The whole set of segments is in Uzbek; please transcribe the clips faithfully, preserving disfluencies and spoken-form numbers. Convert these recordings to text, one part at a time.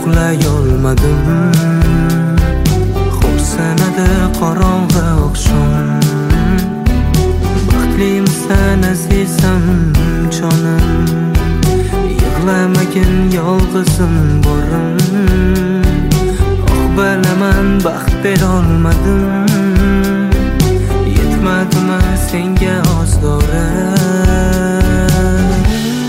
uxlayolmadim. Xo'rsinadi qorong'i oqshom. Baxtlimisan azizam jonim, yig'lamagin yolg'izim borim. Oh bilaman baxt berolmadim, yetmadimi senga ozorim,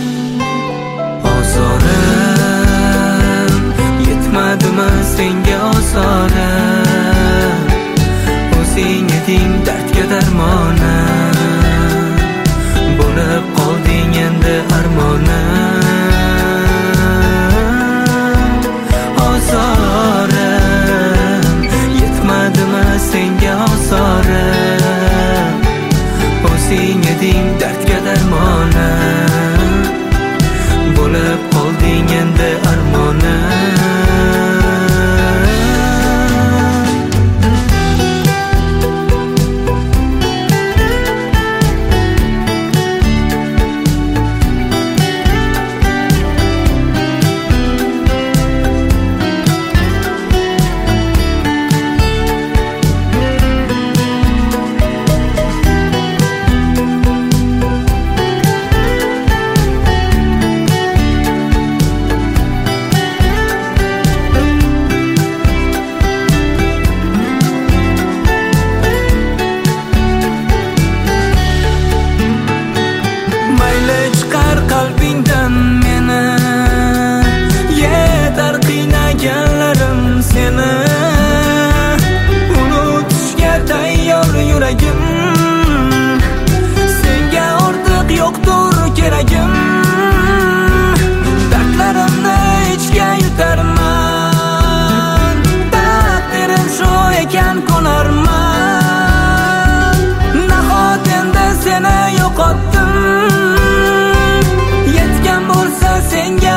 ozorim, yetmadimi senga ozorim. O'zing eding dardga darmonim, bo'lib qolding endi armonim. Ozorim, yetmadimi senga ozorim. O'zing eding dardga darmonim, bo'lib qolding endi armonim. Qalbingdan meni, yetar qiynaganlarim seni. Unutishga tayyor yuragim, senga ortiq yo'qdir keragim. Dardlarimni ichga yutarman, taqdirim shu ekan ko'narman. Nahot endi seni yo'qotdim, bo'lsa senga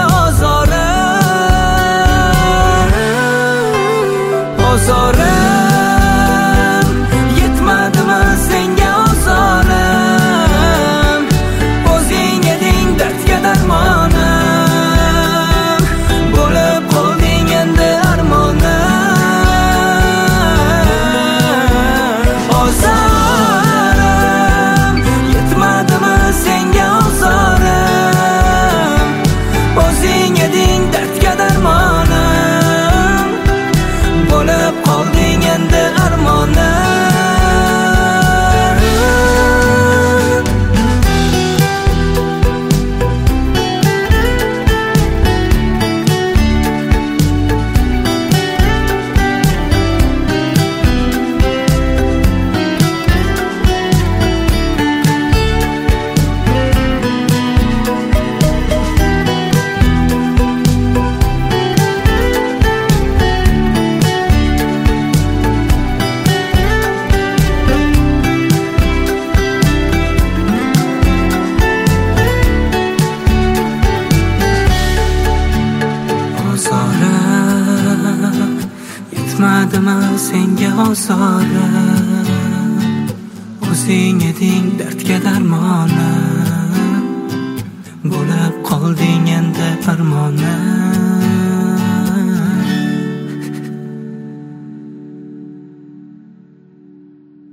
ozorim, ozorim, yetmadimi senga ozorim. O'zing eding dardga darmonim, bo'lib qolding endi armonim. Ozorim, yetmadimi senga ozorim. O'zing eding dardga darmonim, bo'lib qolding endi armonim. Yetmadimi senga ozorim. O'zing eding dardga darmonim, bo'lib qolding endi armonim.